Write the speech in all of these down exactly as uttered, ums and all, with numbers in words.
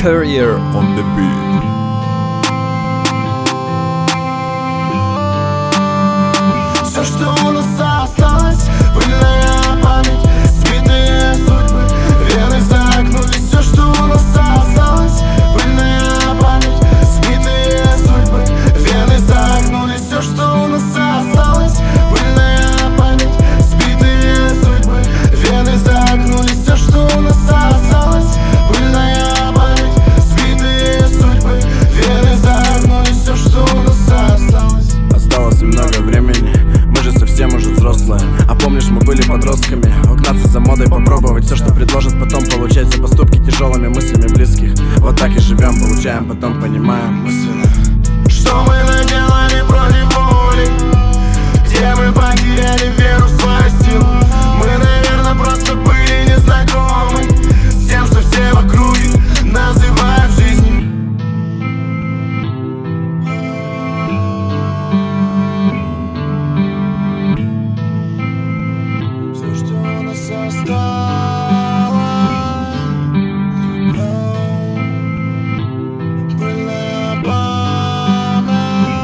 Career on the beat. Все, что у нас осталось, пыльная память, сбитые судьбы, вены загнулись. Все, что у нас осталось, пыльная память, сбитые судьбы, вены загнулись. Все, что у нас осталось, пыльная память, сбитые судьбы, вены загнулись. Все, что у нас осталось, пыльная память, сбитые судьбы, вены загнулись. Все, что у нас осталось. Осталось немного времени, мы же совсем уже взрослые. А помнишь, мы были подростками, угнаться за модой, попробовать все, что предложат, потом получать за поступки тяжелыми мыслями близких. Вот так и живем, получаем, потом понимаем мысленно, что мы наделали против воли, где мы потеряли веру в свою силу. Мы, наверное, просто были незнакомы с тем, что все в округе называют жизнью. Все, что у нас осталось, пыльная память,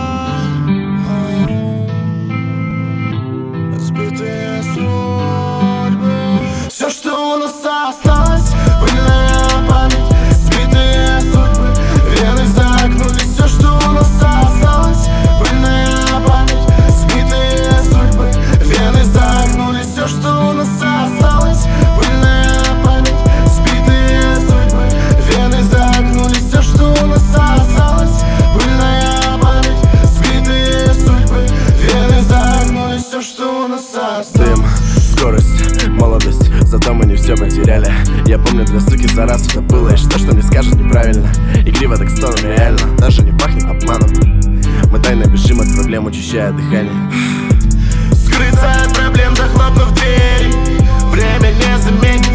сбитые судьбы. Все, что у нас осталось, пыльная память, сбитые судьбы, вены загнулись. Все, что у нас осталось, пыльная память, сбитые судьбы, вены загнулись. Все, что у нас осталось, пыльная память, сбитые судьбы, вены загнулись. Все, что у нас осталось, пыльная память, сбитые судьбы, вены загнулись. Все, что у нас осталось. дым, скорость, молодость, зато мы не все потеряли. Я помню две суки за раз, это было, и что, что мне скажут неправильно. Игриво так стало реально, даже не пахнет обманом. Мы тайно бежим от проблем, учащая дыхание. Скрыться от проблем, захлопнув двери, время не заменит.